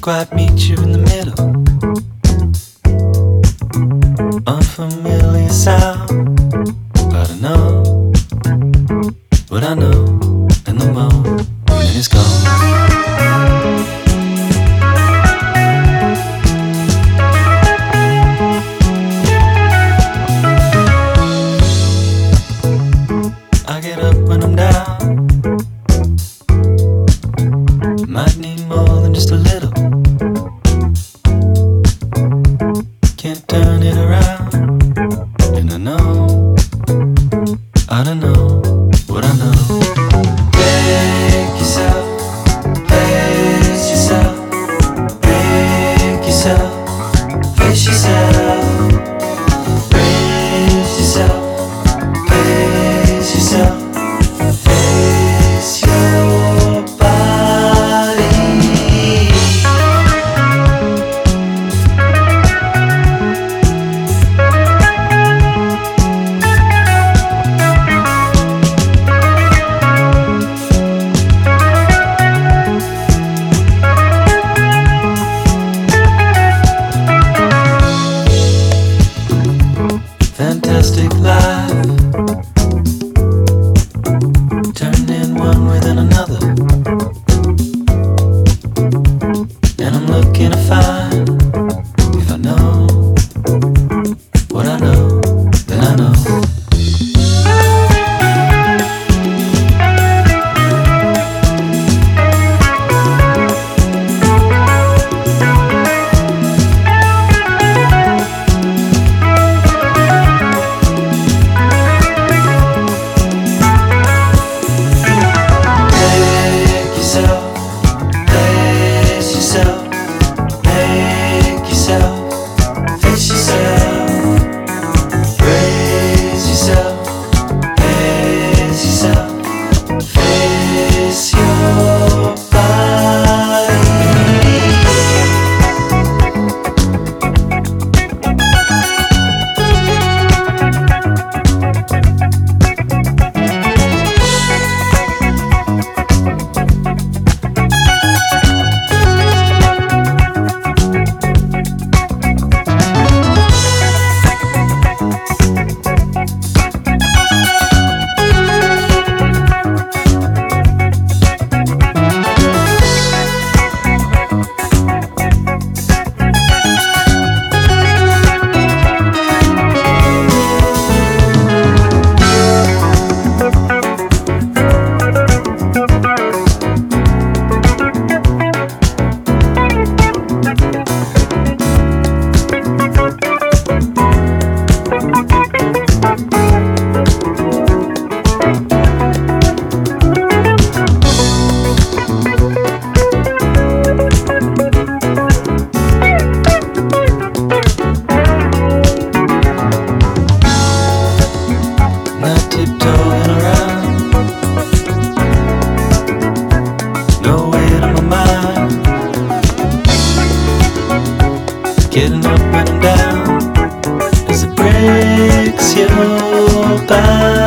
quite meet you in the middle. Unfamiliar sound, but I know what I know, and the moment is gone. I get up when I'm down. Might need more than just a little. Can't turn it around. And I know, I don't know what I know. Make yourself, face yourself. Make yourself, face yourself. Raise yourself, face yourself. Face your body. Fantastic life, turning one within another. And I'm looking to find, if I know what I know, then I know. Make yourself, face yourself. Make yourself, face yourself. Raise yourself, face yourself. Face your body. Not tiptoeing around, no weight on my mind. Getting up and down as it breaks your back.